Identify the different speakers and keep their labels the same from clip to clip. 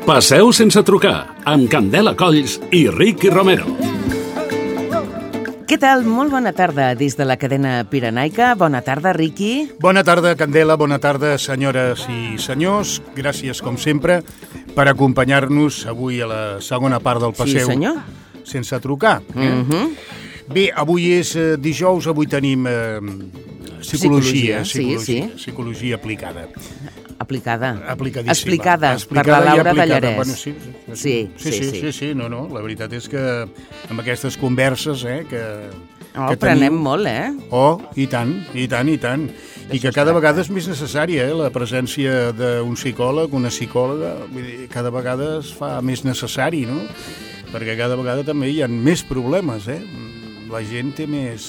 Speaker 1: Passeu sense trucar, amb Candela Colls i Ricky Romero.
Speaker 2: Què tal? Molt bona tarda des de la cadena Pirenaica. Bona tarda, Ricky.
Speaker 3: Bona tarda, Candela. Bona tarda, senyores i senyors. Gràcies, com sempre, per acompanyar-nos avui a la segona part del Passeu.
Speaker 2: Sí, senyor.
Speaker 3: Sense trucar. Bé, avui és dijous, avui tenim psicologia aplicada. Aplicadíssima.
Speaker 2: Explicada per la Laura Dallarès.
Speaker 3: Bueno, sí. No, la veritat és que amb aquestes converses que
Speaker 2: aprenem molt,
Speaker 3: i tant. I que cada vegada és més necessària, la presència d'un psicòleg, una psicòloga, vull dir, cada vegada es fa més necessari, no? Perquè cada vegada també hi ha més problemes, La gent té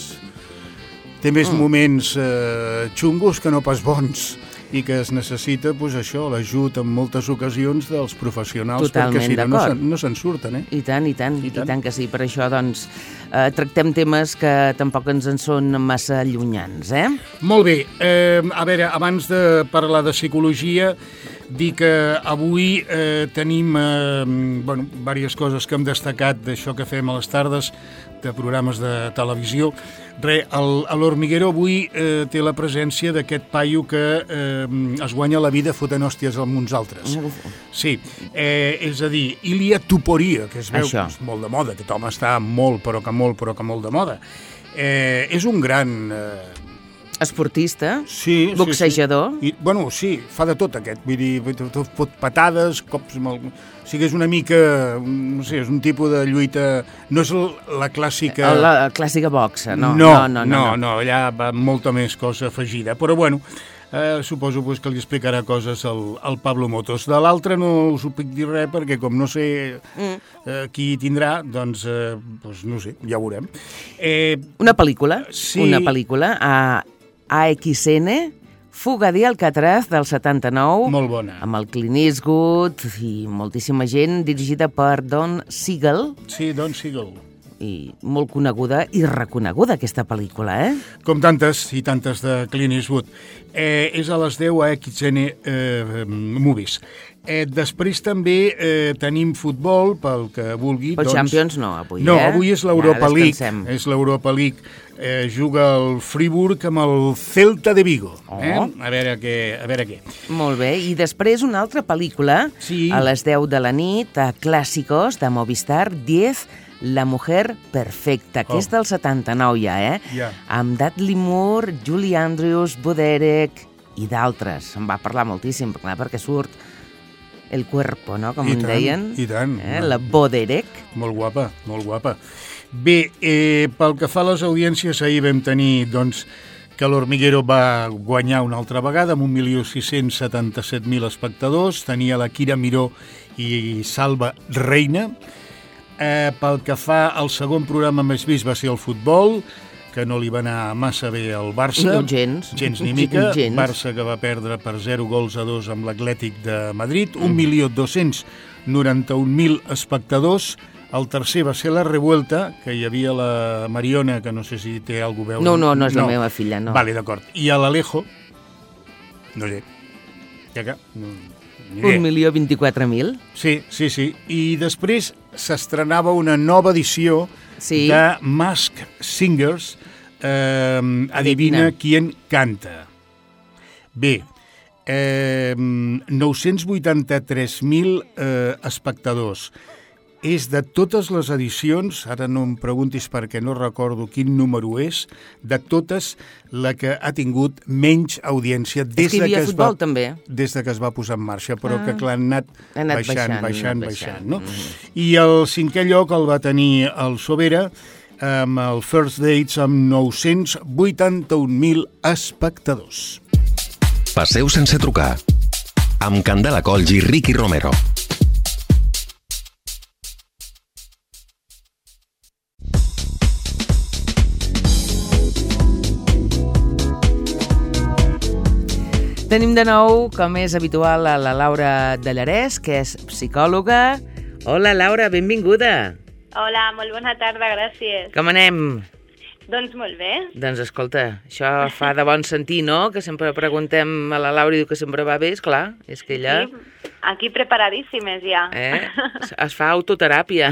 Speaker 3: més moments xungos que no pas bons, i que es necessita, l'ajut en moltes ocasions dels professionals.
Speaker 2: Totalment,
Speaker 3: perquè si
Speaker 2: d'acord.
Speaker 3: No se'n surten,
Speaker 2: I tant que sí. Per això, doncs, tractem temes que tampoc ens en són massa allunyants,
Speaker 3: Molt bé. A veure, abans de parlar de psicologia, dir que avui tenim diverses coses que hem destacat d'això que fem a les tardes, de programes de televisió. L'Hormiguero avui té la presència d'aquest paio que es guanya la vida fotent hòsties amb uns altres. Sí, és a dir, Ilia Topuria, que es veu que és molt de moda, aquest home està molt de moda. És un gran...
Speaker 2: esportista,
Speaker 3: sí,
Speaker 2: boxejador.
Speaker 3: Sí. Sí, fa de tot aquest, vull dir, fot patades, cops... O sigui, és una mica, no sé, és un tipus de lluita... No és la clàssica...
Speaker 2: La clàssica boxa, no.
Speaker 3: No, allà va molta més cosa afegida. Però, suposo que li explicarà coses al Pablo Motos. De l'altre no us ho puc dir res, perquè com no sé qui tindrà, doncs, no sé, ja ho veurem.
Speaker 2: Una pel·lícula,
Speaker 3: sí.
Speaker 2: A AXN, Fuga de Alcatraz, del 79.
Speaker 3: Molt bona.
Speaker 2: Amb el Clint Eastwood i moltíssima gent, dirigida per Don Siegel.
Speaker 3: Sí, Don Siegel.
Speaker 2: I molt coneguda i reconeguda, aquesta pel·lícula,
Speaker 3: Com tantes i tantes de Clint Eastwood. És a les 10 a AXN Movies. Després també tenim futbol, pel que vulgui.
Speaker 2: Però Champions no, avui,
Speaker 3: No, avui és l'Europa League.
Speaker 2: És
Speaker 3: l'Europa League. Juga el Friburg amb el Celta de Vigo. A veure què.
Speaker 2: Molt bé. I després una altra pel·lícula, a les 10 de la nit, a Clàssicos, de Movistar, 10, La mujer perfecta, que és del 79 ja, amb Dudley Moore, Julie Andrews, Bo Derek i d'altres. Se'n va parlar moltíssim, perquè surt el cuerpo, no?, com en deien.
Speaker 3: I tant.
Speaker 2: La Bo Derek.
Speaker 3: Molt guapa. Bé, pel que fa a les audiències, ahir vam tenir, doncs, que l'Hormiguero va guanyar una altra vegada amb 1.677.000 espectadors. Tenia la Kira Miró i Salva Reina. Pel que fa al segon programa més vist va ser el futbol, que no li va anar massa bé al Barça.
Speaker 2: No, gens
Speaker 3: ni mica. Barça que va perdre per 0-2 amb l'Atlètic de Madrid. 1.291.000 espectadors. El tercer va ser la Revuelta, que hi havia la Mariona, que no sé si té alguna cosa a veure.
Speaker 2: No és la meva filla, no.
Speaker 3: Vale, d'acord. I a l'Alejo, no sé,
Speaker 2: 1.024.000.
Speaker 3: Sí. I després s'estrenava una nova edició de Masked Singers, Adivina quién canta. Bé, 983.000 espectadors. És de totes les edicions, ara no em preguntis perquè no recordo quin número és, de totes la que ha tingut menys audiència des de que es va posar en marxa, però que clar, han anat baixant. No? I el cinquè lloc el va tenir el Sobera, amb el First Dates, amb 981.000 espectadors.
Speaker 4: Passeu sense trucar, amb Candela Colls i Ricky Romero.
Speaker 2: Tenim de nou, com és habitual, a la Laura Dallarès, que és psicòloga. Hola, Laura, benvinguda.
Speaker 5: Hola, molt bona tarda, gràcies.
Speaker 2: Com anem?
Speaker 5: Doncs molt bé.
Speaker 2: Doncs escolta, això fa de bon sentir, no? Que sempre preguntem a la Laura i diu que sempre va bé, esclar, és que ella...
Speaker 5: Sí, Aquí preparadíssimes ja.
Speaker 2: Es fa autoteràpia.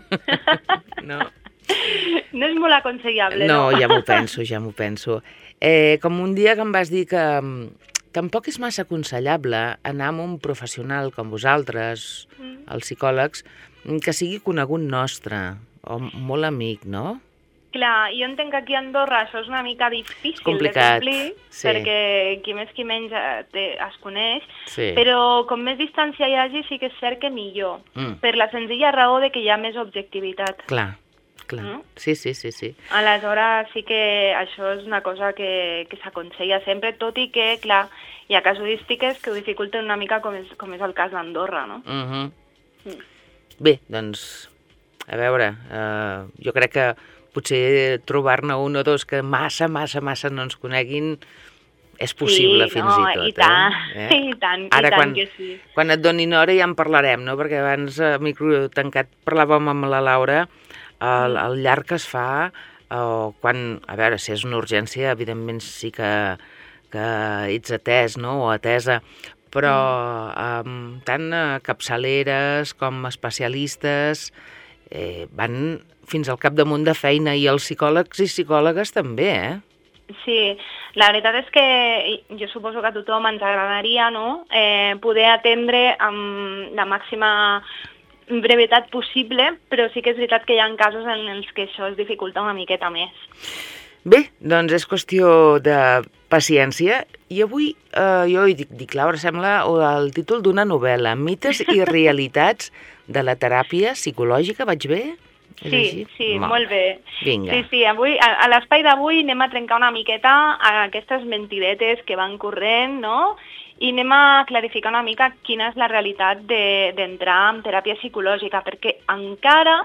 Speaker 2: No.
Speaker 5: No és molt aconsellable,
Speaker 2: no? No, ja m'ho penso. Com un dia que em vas dir que tampoc és massa aconsellable anar amb un professional com vosaltres, els psicòlegs, que sigui conegut nostre o molt amic, no?
Speaker 5: Clar, jo entenc que aquí a Andorra això és una mica difícil de complir, perquè qui més qui menys es coneix, però com més distància hi hagi sí que és cert que millor, per la senzilla raó de que hi ha més objectivitat.
Speaker 2: Clar. Sí.
Speaker 5: Aleshores sí que això és una cosa que s'aconsella sempre, tot i que, clar, hi ha casuístiques que ho dificulten una mica com és el cas d'Andorra, no?
Speaker 2: Bé, doncs, a veure, jo crec que potser trobar-ne un o dos que massa no ens coneguin és possible fins i tot.
Speaker 5: I tant que sí.
Speaker 2: Quan et donin hora ja en parlarem, no? Perquè abans, a micro tancat, parlàvem amb la Laura el llarg que es fa, quan, a veure, si és una urgència, evidentment sí que ets atès, no?, o atesa, però tant capçaleres com especialistes van fins al capdamunt de feina, i els psicòlegs i psicòlogues també,
Speaker 5: Sí, la veritat és que jo suposo que a tothom ens agradaria, no?, poder atendre amb la màxima brevetat possible, però sí que és veritat que hi ha casos en els que això es dificulta una miqueta més.
Speaker 2: Bé, doncs és qüestió de paciència, i avui jo dic, Laura, sembla el títol d'una novel·la, Mites i realitats de la teràpia psicològica, vaig bé?
Speaker 5: Sí, molt bé.
Speaker 2: Vinga.
Speaker 5: Sí, avui, a l'espai d'avui anem a trencar una miqueta aquestes mentidetes que van corrent, no?, i anem a clarificar una mica quina és la realitat d'entrar en teràpia psicològica, perquè encara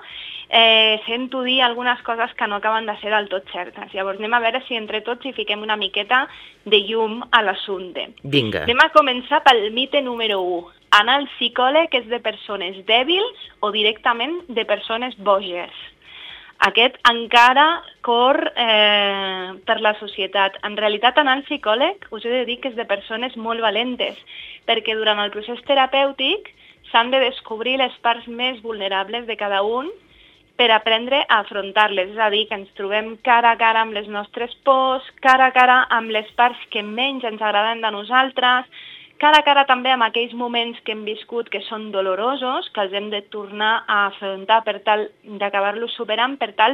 Speaker 5: sento dir algunes coses que no acaben de ser del tot certes. Llavors anem a veure si entre tots hi fiquem una miqueta de llum a l'assumpte.
Speaker 2: Vinga.
Speaker 5: Anem a començar pel mite número 1. Anar al psicòleg és de persones dèbils o directament de persones boges. Aquest encara corre per la societat. En realitat, anar al psicòleg us he de dir que és de persones molt valentes, perquè durant el procés terapèutic s'han de descobrir les parts més vulnerables de cada un per aprendre a afrontar-les. És a dir, que ens trobem cara a cara amb les nostres pors, cara a cara amb les parts que menys ens agraden de nosaltres, cara a cara també amb aquells moments que hem viscut que són dolorosos, que els hem de tornar a afrontar per tal d'acabar-los superant, per tal,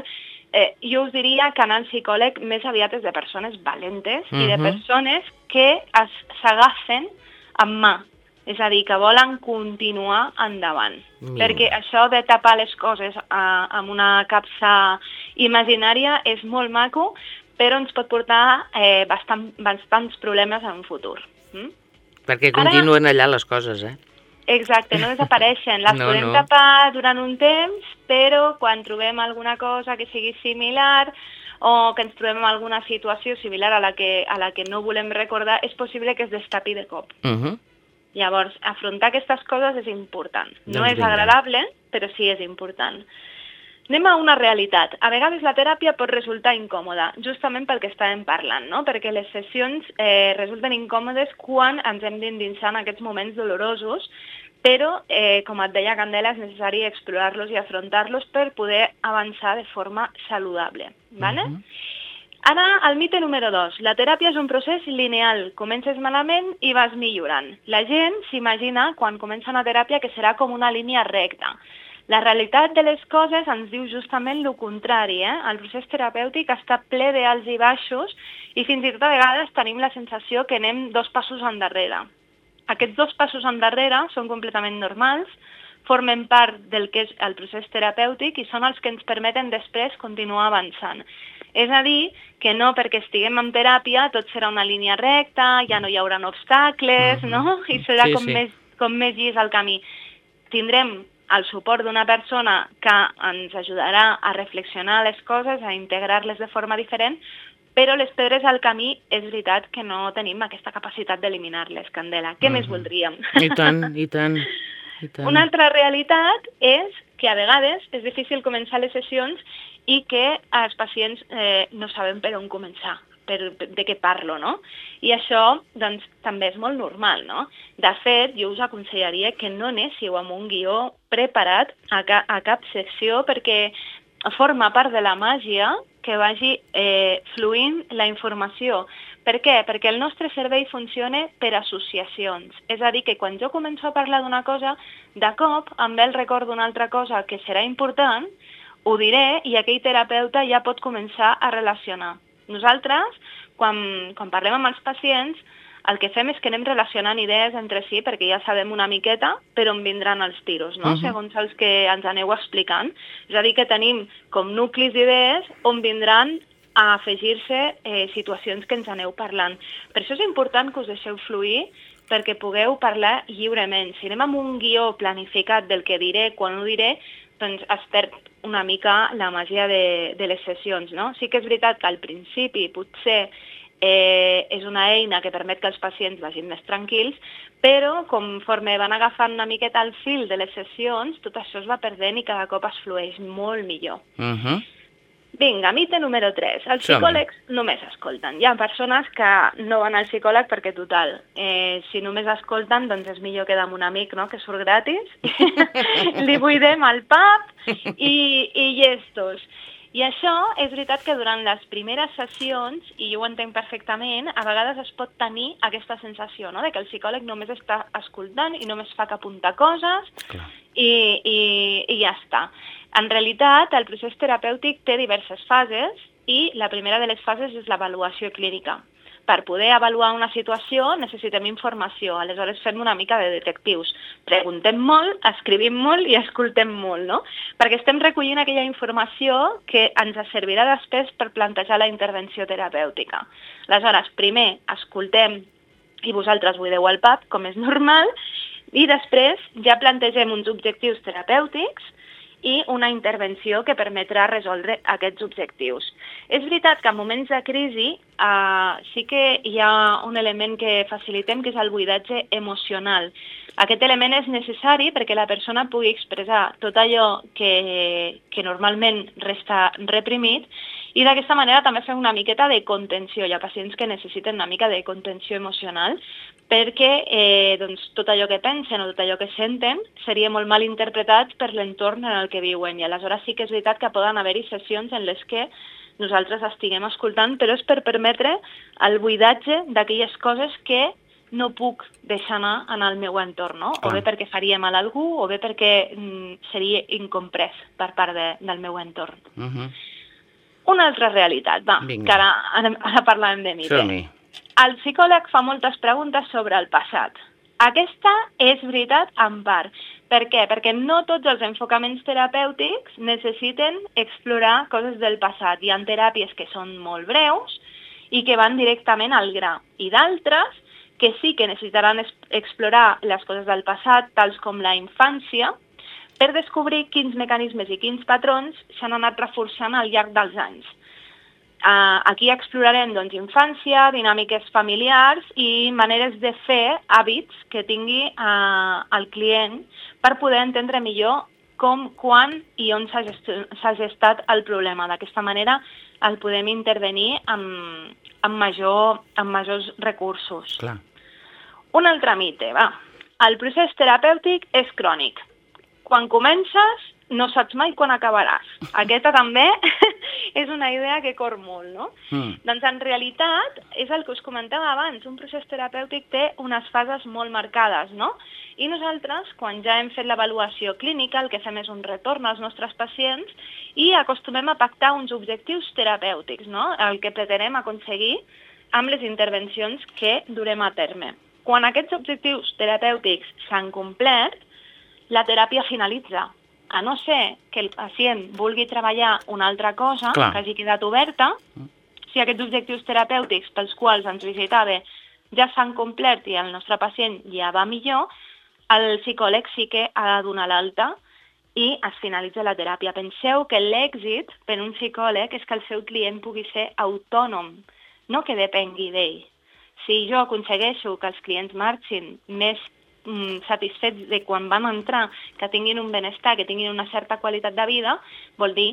Speaker 5: jo us diria que anar al psicòleg més aviat és de persones valentes i de persones que s'agafen amb mà, és a dir, que volen continuar endavant. Perquè això de tapar les coses amb una capsa imaginària és molt maco, però ens pot portar bastants problemes en un futur.
Speaker 2: Perquè continuen allà les coses,
Speaker 5: Exacte, no desapareixen. Les podem tapar durant un temps, però quan trobem alguna cosa que sigui similar o que ens trobem en alguna situació similar a la que no volem recordar, és possible que es destapi de cop. Llavors, afrontar aquestes coses és important. No és agradable, però sí és important. Anem a una realitat. A vegades la teràpia pot resultar incòmoda, justament pel que estàvem parlant, no? Perquè les sessions resulten incòmodes quan ens hem d'endinsar en aquests moments dolorosos, però, com et deia Candela, és necessari explorar-los i afrontar-los per poder avançar de forma saludable. ¿Vale? Ara, el mite número 2. La teràpia és un procés lineal. Comences malament i vas millorant. La gent s'imagina, quan comença una teràpia, que serà com una línia recta. La realitat de les coses ens diu justament el contrari. El procés terapèutic està ple d'alts i baixos i fins i tot a vegades tenim la sensació que anem 2 passos endarrere. Aquests 2 passos endarrere són completament normals, formen part del que és el procés terapèutic i són els que ens permeten després continuar avançant. És a dir, que no perquè estiguem en teràpia tot serà una línia recta, ja no hi haurà obstacles, no? I serà com més llis el camí. Tindrem el suport d'una persona que ens ajudarà a reflexionar les coses, a integrar-les de forma diferent, però les pedres al camí és veritat que no tenim aquesta capacitat d'eliminar-les, Candela. Què més voldríem?
Speaker 2: I tant, i tant.
Speaker 5: Una altra realitat és que a vegades és difícil començar les sessions i que els pacients no saben per on començar. de què parlo, no? I això, doncs, també és molt normal, no? De fet, jo us aconsellaria que no anéssiu amb un guió preparat a cap sessió, perquè forma part de la màgia que vagi fluint la informació. Per què? Perquè el nostre cervell funciona per associacions. És a dir, que quan jo començo a parlar d'una cosa, de cop em ve el record d'una altra cosa que serà important, ho diré i aquell terapeuta ja pot començar a relacionar. Nosaltres, quan parlem amb els pacients, el que fem és que anem relacionant idees entre si perquè ja sabem una miqueta per on vindran els tiros, no? Segons els que ens aneu explicant. És a dir, que tenim com nuclis d'idees on vindran a afegir-se situacions que ens aneu parlant. Per això és important que us deixeu fluir perquè pugueu parlar lliurement. Si anem amb un guió planificat del que diré, quan ho diré, doncs es perd una mica la màgia de les sessions, no? Sí que és veritat que al principi potser és una eina que permet que els pacients vagin més tranquils, però conforme van agafant una miqueta el fil de les sessions, tot això es va perdent i cada cop es flueix molt millor. Vinga, mite número 3. Els psicòlegs només escolten. Hi ha persones que no van al psicòleg perquè, total, si només escolten, doncs és millor quedar amb un amic, no?, que surt gratis. Li buidem el pap i llestos. I això és veritat que durant les primeres sessions, i jo ho entenc perfectament, a vegades es pot tenir aquesta sensació, no?, de que el psicòleg només està escoltant i només fa que apuntar coses i ja està. En realitat, el procés terapèutic té diverses fases i la primera de les fases és l'avaluació clínica. Per poder avaluar una situació necessitem informació, aleshores fem una mica de detectius. Preguntem molt, escrivim molt i escoltem molt, no? Perquè estem recollint aquella informació que ens servirà després per plantejar la intervenció terapèutica. Aleshores, primer escoltem i vosaltres buideu el pap, com és normal, i després ja plantegem uns objectius terapèutics i una intervenció que permetrà resoldre aquests objectius. És veritat que en moments de crisi sí que hi ha un element que facilitem, que és el buidatge emocional. Aquest element és necessari perquè la persona pugui expressar tot allò que normalment resta reprimit i d'aquesta manera també fem una miqueta de contenció. Hi ha pacients que necessiten una mica de contenció emocional perquè tot allò que pensen o tot allò que senten seria molt mal interpretat per l'entorn en el que viuen. I aleshores sí que és veritat que poden haver-hi sessions en les que nosaltres estiguem escoltant, però és per permetre el buidatge d'aquelles coses que no puc deixar anar en el meu entorn, no? O bé perquè faria mal a algú, o bé perquè seria incomprès per part del meu entorn. Una altra realitat, que ara parlàvem de mite. El psicòleg fa moltes preguntes sobre el passat. Aquesta és veritat en part. Per què? Perquè no tots els enfocaments terapèutics necessiten explorar coses del passat. Hi ha teràpies que són molt breus i que van directament al gra. I d'altres que sí que necessitaran explorar les coses del passat, tals com la infància, per descobrir quins mecanismes i quins patrons s'han anat reforçant al llarg dels anys. Aquí explorarem infància, dinàmiques familiars i maneres de fer, hàbits que tingui el client per poder entendre millor com, quan i on s'ha gestat el problema. D'aquesta manera el podem intervenir amb majors recursos.
Speaker 2: Clar.
Speaker 5: Un altre mite, el procés terapèutic és crònic. Quan comences no saps mai quan acabaràs. Aquesta també és una idea que corre molt, no? Doncs en realitat, és el que us comentava abans, un procés terapèutic té unes fases molt marcades, no? I nosaltres, quan ja hem fet l'avaluació clínica, el que fem és un retorn als nostres pacients i acostumem a pactar uns objectius terapèutics, no? El que pretenem aconseguir amb les intervencions que durem a terme. Quan aquests objectius terapèutics s'han complert, la teràpia finalitza. A no ser que el pacient vulgui treballar una altra cosa que hagi quedat oberta, si aquests objectius terapèutics pels quals ens visitava ja s'han complert i el nostre pacient ja va millor, el psicòleg sí que ha de donar l'alta i es finalitza la teràpia. Penseu que l'èxit per un psicòleg és que el seu client pugui ser autònom, no que depengui d'ell. Si jo aconsegueixo que els clients marxin més satisfets de quan van entrar, que tinguin un benestar, que tinguin una certa qualitat de vida, vol dir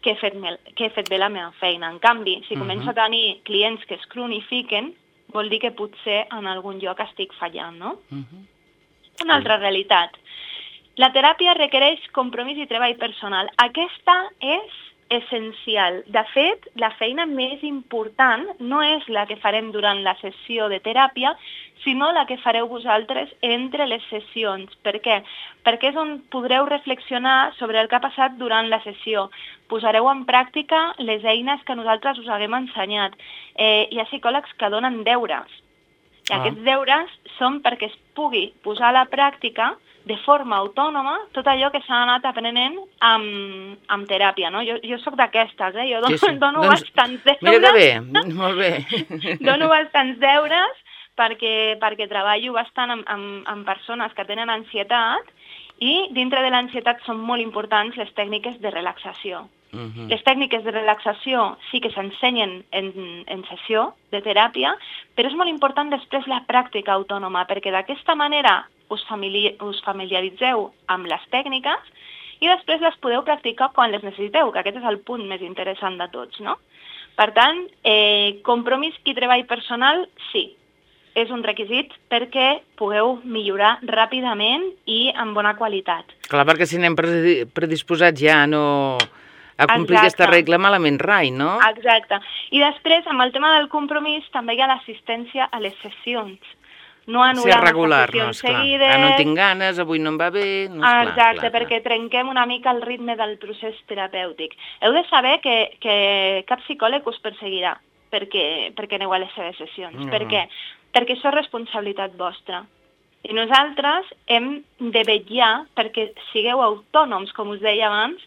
Speaker 5: que he fet bé la meva feina. En canvi, si començo a tenir clients que es cronifiquen, vol dir que potser en algun lloc estic fallant, no? Una altra realitat. La teràpia requereix compromís i treball personal. Aquesta és essencial. De fet, la feina més important no és la que farem durant la sessió de teràpia, sinó la que fareu vosaltres entre les sessions. Per què? Perquè és on podreu reflexionar sobre el que ha passat durant la sessió. Posareu en pràctica les eines que nosaltres us haguem ensenyat. Hi ha psicòlegs que donen deures. I aquests deures són perquè es pugui posar a la pràctica de forma autònoma tot allò que s'ha anat aprenent amb teràpia, no? Jo soc d'aquestes, jo dono bastants deures.
Speaker 2: Mira que bé, molt bé.
Speaker 5: Dono bastants deures perquè treballo bastant amb persones que tenen ansietat i dintre de l'ansietat són molt importants les tècniques de relaxació. Les tècniques de relaxació sí que s'ensenyen en sessió de teràpia, però és molt important després la pràctica autònoma, perquè d'aquesta manera us familiaritzeu amb les tècniques i després les podeu practicar quan les necessiteu, que aquest és el punt més interessant de tots, no? Per tant, compromís i treball personal, sí, és un requisit perquè pugueu millorar ràpidament i amb bona qualitat.
Speaker 2: Clar, perquè si anem predisposats ja a complir aquesta regla malament rai, no?
Speaker 5: Exacte. I després, amb el tema del compromís, també hi ha l'assistència a les sessions. No anul·lar les sessions seguides.
Speaker 2: No tinc ganes, avui no em va bé...
Speaker 5: Exacte, perquè trenquem una mica el ritme del procés terapèutic. Heu de saber que cap psicòleg us perseguirà perquè aneu a les seves sessions. Per què? Perquè això és responsabilitat vostra. I nosaltres hem de vetllar perquè sigueu autònoms, com us deia abans,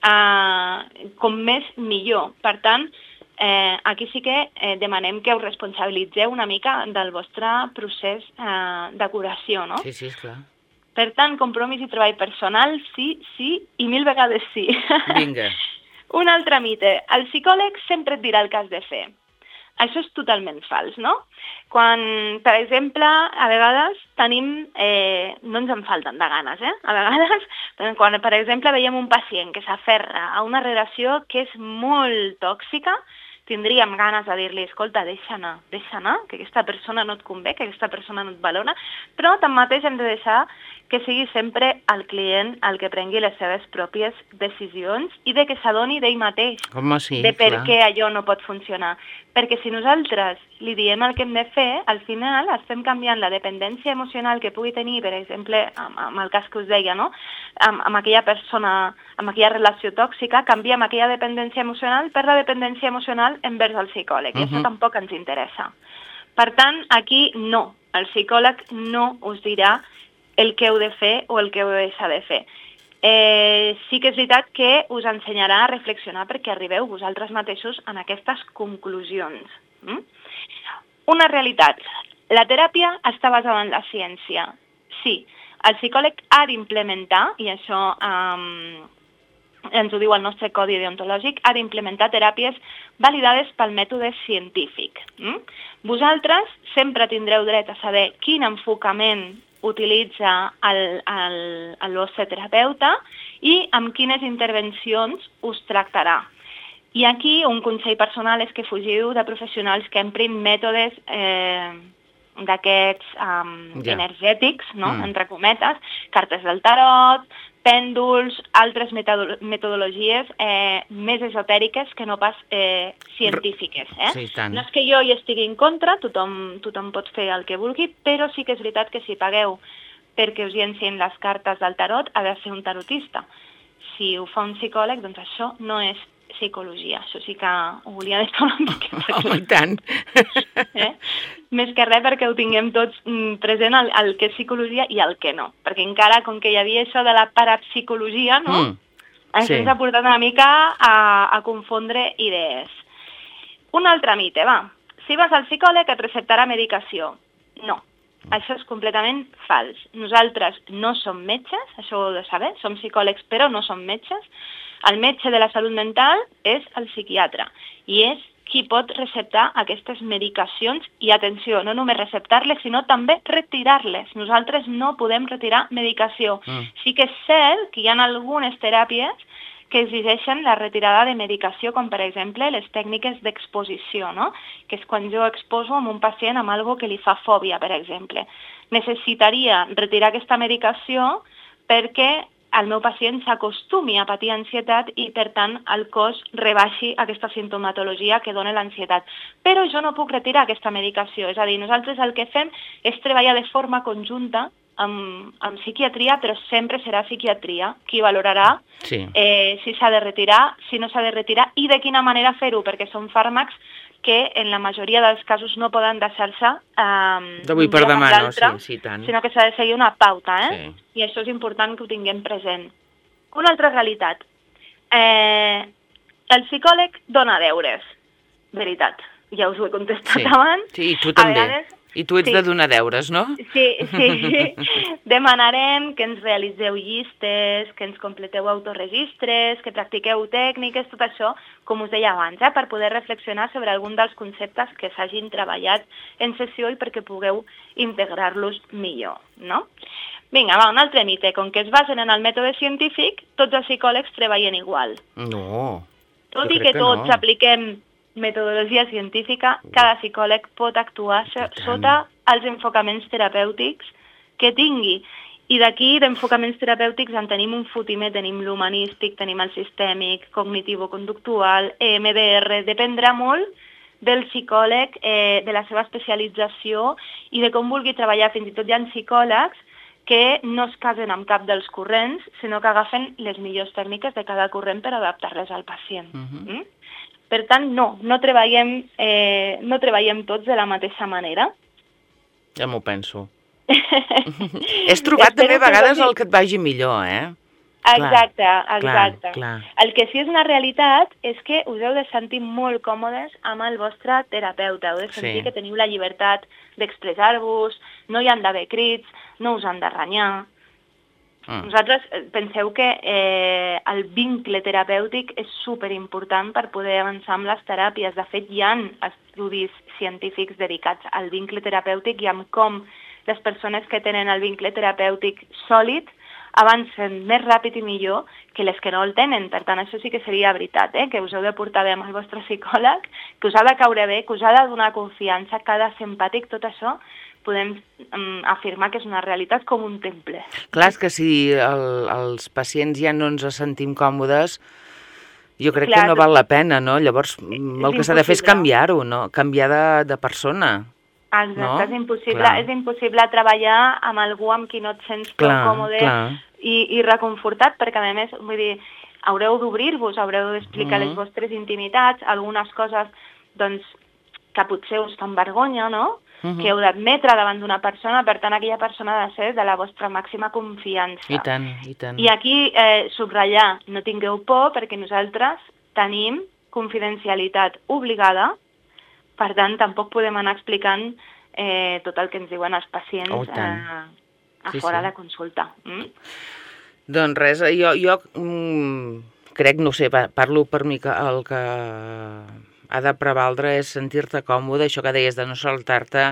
Speaker 5: com més millor. Per tant, aquí sí que demanem que us responsabilitzeu una mica del vostre procés de curació, no?
Speaker 2: Sí, esclar.
Speaker 5: Per tant, compromís i treball personal, sí, i 1000 vegades sí.
Speaker 2: Vinga.
Speaker 5: Un altre mite. El psicòleg sempre et dirà el que has de fer. Això és totalment fals, no? Quan, per exemple, a vegades tenim... no ens en falten de ganes, A vegades, quan, per exemple, veiem un pacient que s'aferra a una relació que és molt tòxica, tindríem ganes de dir-li, escolta, deixa anar, que aquesta persona no et convé, que aquesta persona no et valora, però tanmateix hem de deixar que sigui sempre el client el que prengui les seves pròpies decisions i de que s'adoni d'ell mateix de per què allò no pot funcionar. Perquè si nosaltres li diem el que hem de fer, al final estem canviant la dependència emocional que pugui tenir, per exemple, amb el cas que us deia, no? Amb aquella persona, amb aquella relació tòxica, canviem aquella dependència emocional per la dependència emocional envers el psicòleg, i això tampoc ens interessa. Per tant, aquí no, el psicòleg no us dirà el que heu de fer o el que heu de deixar de fer. Sí que és veritat que us ensenyarà a reflexionar perquè arribeu vosaltres mateixos en aquestes conclusions. Una realitat. La teràpia està basada en la ciència. Sí, el psicòleg ha d'implementar, i això ens ho diu el nostre codi deontològic, ha d'implementar teràpies validades pel mètode científic. Vosaltres sempre tindreu dret a saber quin enfocament utilitza el vostre terapeuta i amb quines intervencions us tractarà. I aquí un consell personal és que fugiu de professionals que emprin mètodes d'aquests energètics, no? Entre cometes, cartes del tarot, pèndols, altres metodologies més esotèriques que no pas científiques.
Speaker 2: Sí, tant.
Speaker 5: No és que jo hi estigui en contra, tothom pot fer el que vulgui, però sí que és veritat que si pagueu perquè us llencin les cartes del tarot, ha de ser un tarotista. Si ho fa un psicòleg, doncs això no és psicologia. Això sí que ho volia deixar una miqueta clar.
Speaker 2: Home, i tant.
Speaker 5: Més que res perquè ho tinguem tots present el que és psicologia i el que no. Perquè encara, com que hi havia això de la parapsicologia, no? Això ens ha portat una mica a confondre idees. Un altre mite, va. Si vas al psicòleg et receptarà medicació. No. Això és completament fals. Nosaltres no som metges, això ho heu de saber, som psicòlegs però no som metges. El metge de la salut mental és el psiquiatre i és qui pot receptar aquestes medicacions i, atenció, no només receptar-les, sinó també retirar-les. Nosaltres no podem retirar medicació. Sí que és cert que hi ha algunes teràpies que exigeixen la retirada de medicació, com per exemple les tècniques d'exposició, no? Que és quan jo exposo amb un pacient amb algo que li fa fòbia, per exemple. Necessitaria retirar aquesta medicació perquè el meu pacient s'acostumi a patir ansietat i, per tant, el cos rebaixi aquesta sintomatologia que dona l'ansietat. Però jo no puc retirar aquesta medicació, és a dir, nosaltres el que fem és treballar de forma conjunta amb psiquiatria, però sempre serà psiquiatria qui valorarà si s'ha de retirar, si no s'ha de retirar i de quina manera fer-ho, perquè són fàrmacs que en la majoria dels casos no poden deixar-se
Speaker 2: d'avui per demà, no? Sí, tant.
Speaker 5: Sinó que s'ha de seguir una pauta, I això és important que ho tinguem present. Una altra realitat. El psicòleg dona deures, veritat. Ja us ho he contestat abans.
Speaker 2: Sí, i tu també. I tu ets de donar deures, no?
Speaker 5: Sí. Demanarem que ens realitzeu llistes, que ens completeu autoregistres, que practiqueu tècniques, tot això, com us deia abans, per poder reflexionar sobre algun dels conceptes que s'hagin treballat en sessió i perquè pugueu integrar-los millor, no? Vinga, va, un altre mite. Com que es basen en el mètode científic, tots els psicòlegs treballen igual.
Speaker 2: No.
Speaker 5: Tot i que tots apliquem metodologia científica, cada psicòleg pot actuar sota els enfocaments terapèutics que tingui. I d'aquí, d'enfocaments terapèutics, en tenim un fotimer, tenim l'humanístic, tenim el sistèmic, cognitivo-conductual, EMDR, dependrà molt del psicòleg, de la seva especialització i de com vulgui treballar. Fins i tot hi ha psicòlegs que no es casen amb cap dels corrents, sinó que agafen les millors tècniques de cada corrent per adaptar-les al pacient. Per tant, no treballem tots de la mateixa manera.
Speaker 2: Ja m'ho penso. És trobat també a vegades el que et vagi millor,
Speaker 5: Exacte.
Speaker 2: Clar.
Speaker 5: El que sí és una realitat és que us heu de sentir molt còmodes amb el vostre terapeuta. Heu de sentir que teniu la llibertat d'expressar-vos, no hi han d'haver crits, no us han de renyar. Vosaltres penseu que el vincle terapèutic és superimportant per poder avançar amb les teràpies. De fet, hi ha estudis científics dedicats al vincle terapèutic i amb com les persones que tenen el vincle terapèutic sòlid avancen més ràpid i millor que les que no el tenen. Per tant, això sí que seria veritat, que us heu de portar bé amb el vostre psicòleg, que us ha de caure bé, que us ha de donar confiança, que ha de ser empàtic, tot això podem afirmar que és una realitat com un temple.
Speaker 2: Clar, és que si els pacients ja no ens sentim còmodes, jo crec que no val la pena, no? Llavors, el que s'ha de fer és canviar-ho, no? Canviar de persona.
Speaker 5: Exacte, és impossible treballar amb algú amb qui no et sents prou còmode i reconfortat, perquè a més, vull dir, haureu d'obrir-vos, haureu d'explicar les vostres intimitats, algunes coses, doncs, que potser us fan vergonya, no? Que heu d'admetre davant d'una persona, per tant, aquella persona ha de ser de la vostra màxima confiança.
Speaker 2: I tant.
Speaker 5: I aquí, subratllar, no tingueu por, perquè nosaltres tenim confidencialitat obligada, per tant, tampoc podem anar explicant tot el que ens diuen els pacients a fora de consulta.
Speaker 2: Doncs res, jo crec, no sé, parlo per mi, que el que ha de prevaldre és sentir-te còmode, això que deies de no saltar-te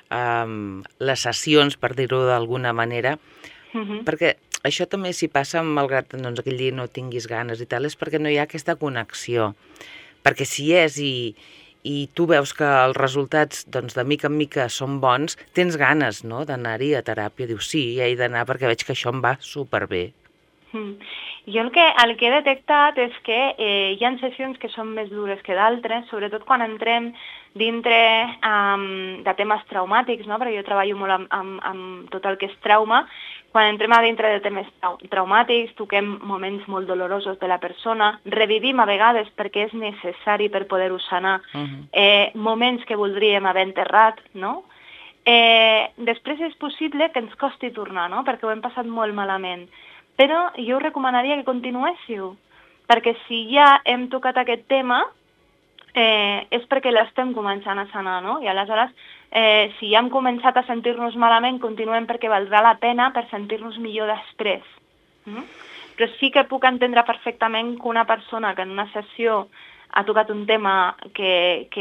Speaker 2: les sessions, per dir-ho d'alguna manera, perquè això també s'hi passa, malgrat doncs, aquell dia no tinguis ganes i tal, és perquè no hi ha aquesta connexió. Perquè si és i tu veus que els resultats doncs, de mica en mica són bons, tens ganes, no?, d'anar-hi a teràpia. Dius, sí, he d'anar perquè veig que això em va superbé.
Speaker 5: Jo el que he detectat és que hi ha sessions que són més dures que d'altres, sobretot quan entrem dintre de temes traumàtics, no? Perquè jo treballo molt amb tot el que és trauma. Quan entrem a dintre de temes traumàtics, toquem moments molt dolorosos de la persona, revivim a vegades perquè és necessari per poder-ho sanar, moments que voldríem haver enterrat, no? Després és possible que ens costi tornar, no? Perquè ho hem passat molt malament. Però jo us recomanaria que continuéssiu, perquè si ja hem tocat aquest tema, és perquè l'estem començant a sanar, no? I aleshores, si ja hem començat a sentir-nos malament, continuem perquè valdrà la pena per sentir-nos millor després. Però sí que puc entendre perfectament que una persona que en una sessió ha tocat un tema que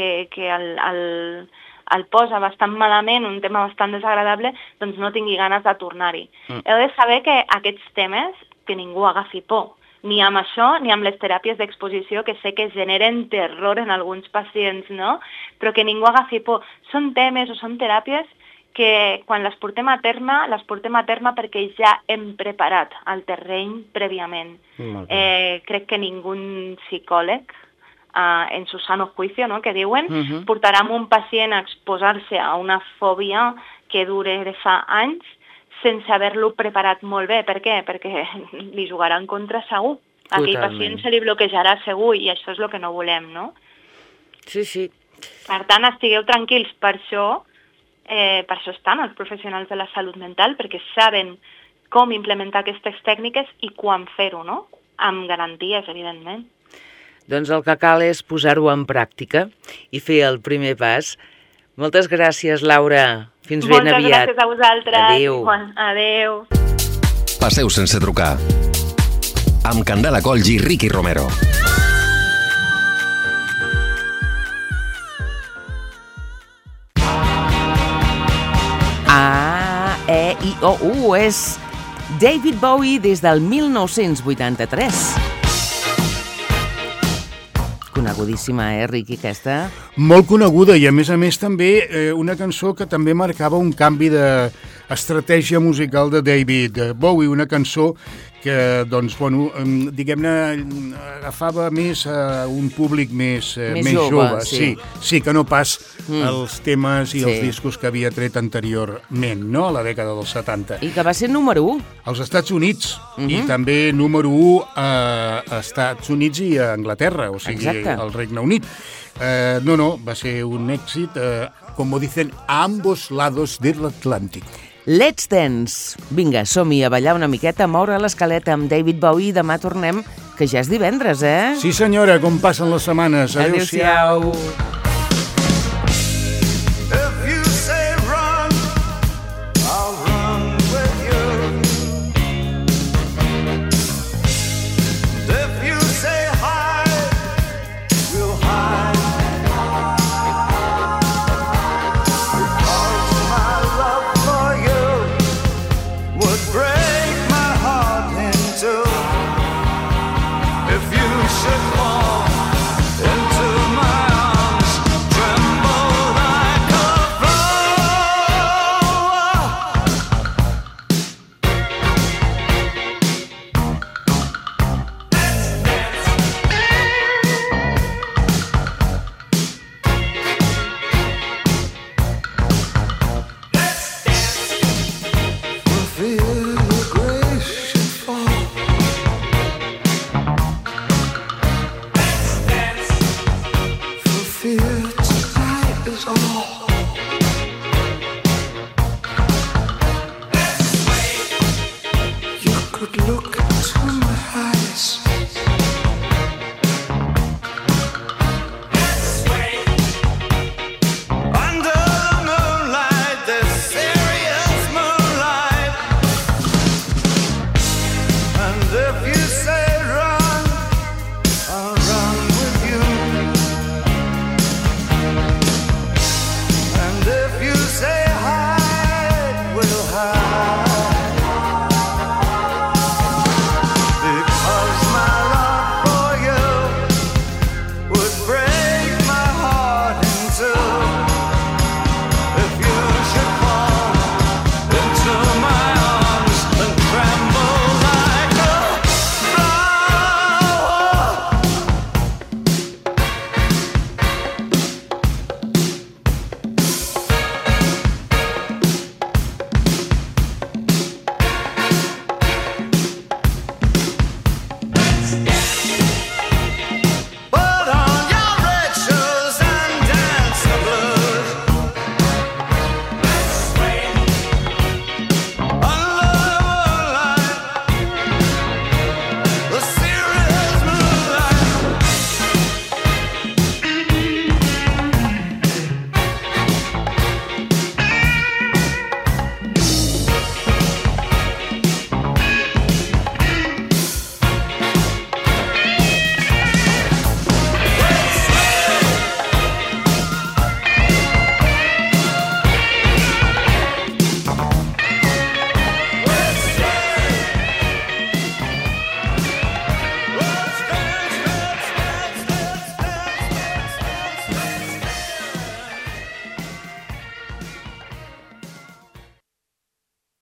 Speaker 5: el posa bastant malament, un tema bastant desagradable, doncs no tingui ganes de tornar-hi. Heu de saber que aquests temes, que ningú agafi por, ni amb això ni amb les teràpies d'exposició, que sé que generen terror en alguns pacients, no? Però que ningú agafi por. Són temes o són teràpies que quan les portem a terme perquè ja hem preparat el terreny prèviament. Crec que ningú psicòleg, en su sano juicio, no?, que diuen, portarà un pacient a exposar-se a una fòbia que dure de fa anys sense haver-lo preparat molt bé. Per què? Perquè li jugarà en contra segur. A aquell pacient se li bloquejarà segur i això és el que no volem, no?
Speaker 2: Sí, sí.
Speaker 5: Per tant, estigueu tranquils. Per això estan els professionals de la salut mental, perquè saben com implementar aquestes tècniques i quan fer-ho, no? Amb garanties, evidentment.
Speaker 2: Doncs el que cal és posar-ho en pràctica i fer el primer pas. Moltes gràcies, Laura. Fins ben aviat.
Speaker 5: Moltes gràcies a vosaltres.
Speaker 2: Adéu.
Speaker 5: Adéu.
Speaker 4: Passeu sense trucar. Amb Candela Colls i Riqui Romero.
Speaker 2: A-E-I-O-U és David Bowie des del 1983. Conegudíssima, Riqui, aquesta?
Speaker 3: Molt coneguda i, a més també, una cançó que també marcava un canvi d'estratègia musical de David Bowie, una cançó que, doncs, bueno, diguem-ne, agafava més a un públic més jove. Sí, que no pas els temes i els discos que havia tret anteriorment, no?, a la dècada dels 70.
Speaker 2: I que va ser número 1.
Speaker 3: Als Estats Units, i també número 1 a Estats Units i a Anglaterra, o sigui, al Regne Unit. No, va ser un èxit, com dicen, a ambos lados del Atlàntic.
Speaker 2: Let's Dance! Vinga, som-hi a ballar una miqueta, a moure l'escaleta amb David Bowie. Demà tornem, que ja és divendres, eh?
Speaker 3: Sí, senyora, com passen les setmanes. Adéu-siau.